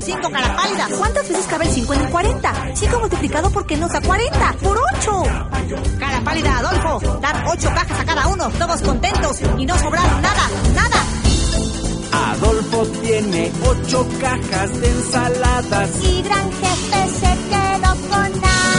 5, cara pálida. ¿Cuántas veces cabe el 5 en el 40? 5 multiplicado por qué nos da 40. ¡Por 8! Cara pálida, Adolfo. Dar 8 cajas a cada uno, todos contentos y no sobrar nada, nada. Adolfo tiene 8 cajas de ensaladas. Y gran jefe se quedó con nada.